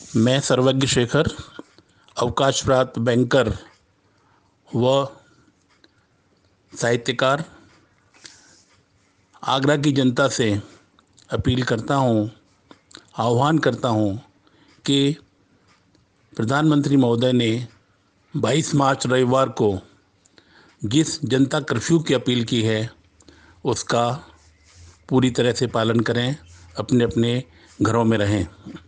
मैं सर्वज्ञ शेखर, अवकाश प्राप्त बैंकर व साहित्यकार, आगरा की जनता से अपील करता हूँ, आह्वान करता हूँ कि प्रधानमंत्री महोदय ने 22 मार्च रविवार को जिस जनता कर्फ्यू की अपील की है उसका पूरी तरह से पालन करें, अपने अपने घरों में रहें।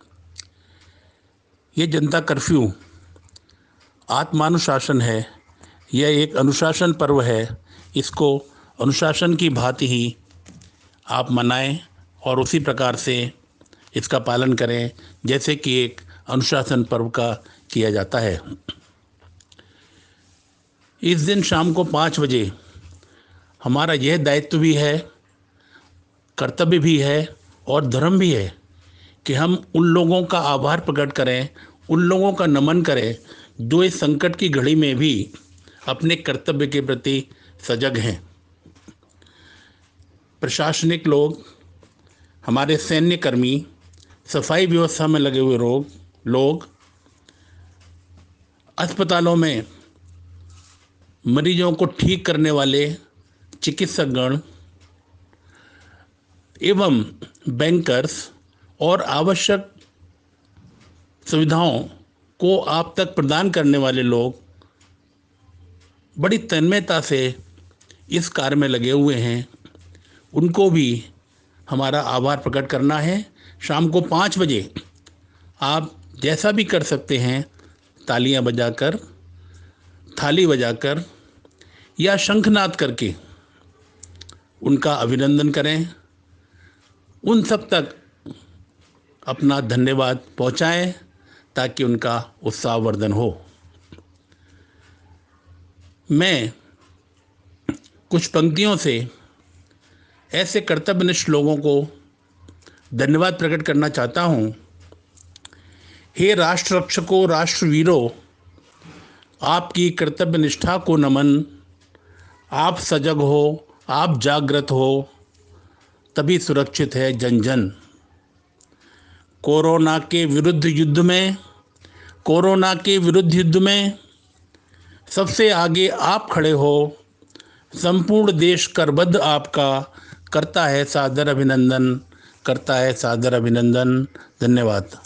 ये जनता कर्फ्यू आत्मानुशासन है, यह एक अनुशासन पर्व है। इसको अनुशासन की भांति ही आप मनाएं और उसी प्रकार से इसका पालन करें जैसे कि एक अनुशासन पर्व का किया जाता है। इस दिन शाम को 5 बजे हमारा यह दायित्व भी है, कर्तव्य भी है और धर्म भी है कि हम उन लोगों का आभार प्रकट करें, उन लोगों का नमन करें जो इस संकट की घड़ी में भी अपने कर्तव्य के प्रति सजग हैं। प्रशासनिक लोग, हमारे सैन्य कर्मी, सफाई व्यवस्था में लगे हुए लोग, अस्पतालों में मरीजों को ठीक करने वाले चिकित्सकगण एवं बैंकर्स और आवश्यक सुविधाओं को आप तक प्रदान करने वाले लोग बड़ी तन्मयता से इस कार्य में लगे हुए हैं। उनको भी हमारा आभार प्रकट करना है। शाम को 5 बजे आप जैसा भी कर सकते हैं, तालियां बजाकर, थाली बजाकर या शंखनाद करके उनका अभिनंदन करें, उन सब तक अपना धन्यवाद पहुंचाएं ताकि उनका उत्साहवर्धन हो। मैं कुछ पंक्तियों से ऐसे कर्तव्यनिष्ठ लोगों को धन्यवाद प्रकट करना चाहता हूँ। हे राष्ट्र रक्षकों, राष्ट्रवीरों, आपकी कर्तव्य निष्ठा को नमन। आप सजग हो, आप जागृत हो, तभी सुरक्षित है जन जन। कोरोना के विरुद्ध युद्ध में सबसे आगे आप खड़े हो। संपूर्ण देश करबद्ध आपका करता है सादर अभिनंदन। धन्यवाद।